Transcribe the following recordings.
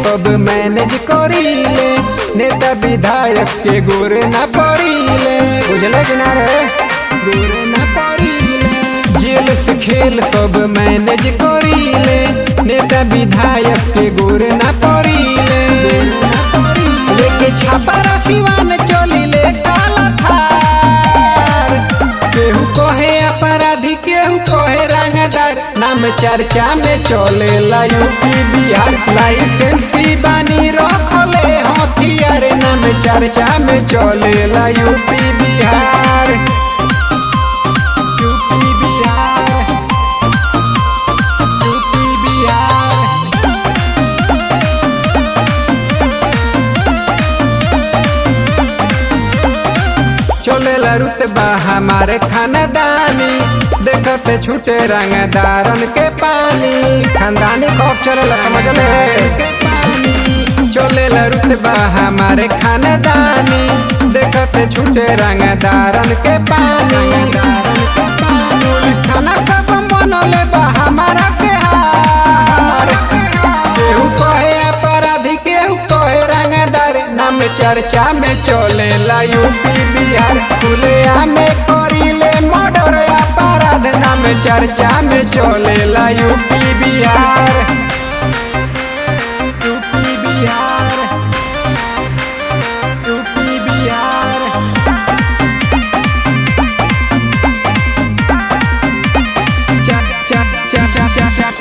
सब मैनेज करीले, नेता विधायक के गोर न पड़ीले, बुझले कि ना रे गोर न पड़ीले। जेल से खेल सब मैनेज करीले, नेता विधायक के गोर न पड़ीले। लेके छापा रसीवान चलिले काला थार, केहू कहे अपराधी केहू कहे रंगदार, नाम चर्चा में चलेला यूपी बिहार। लाइसेंसी बानी रखले हथियार, नाम चर्चा में चलेला UP Bihar. UP Bihar, UP Bihar. चलेला रुतबा हमारे खानदानी, देखते छूटे रंगदारन के पानी। खानदानी खौफ चलेला समझ ले। चलेला रुतबा हमारे खानदानी, देखते छूटे रंगदारन के पानी। पुलिस थाना सब मनले बा हमारा के हार, केहू कहे अपराधी केहू कहे रंगदार, नाम चर्चा में चलेला यूपी बिहार। खुलेआ में करीले मर्डर अपराध, नाम चर्चा में चलेला UP Bihar. UP Bihar, UP Bihar. चा चा चा चा चा चा।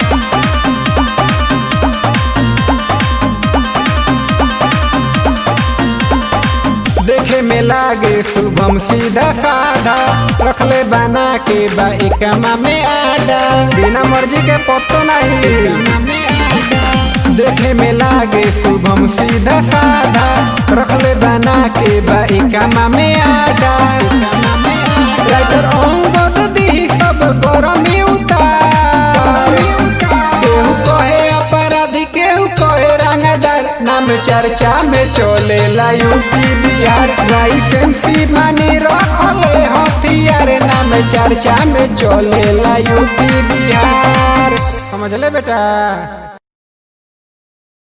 देखे में लागे शुभम सीधा साधा, रखले बना के बा एकमा में आडा, बिना मर्जी के पत्तो नहीं। देखे में लागे शुभम सीधा साधा, रखले बना के बा एकमा में आडा। राइटर अंगद दी सब गरमी उतार, केहू कहे अपराधी केहू कहे रंगदार, नाम चर्चा में चलेला यूपी बिहार। लाइसेंसी मानी रखले हथियार, नाम चर्चा में चलेला यूपी बिहार। समझ ले बेटा।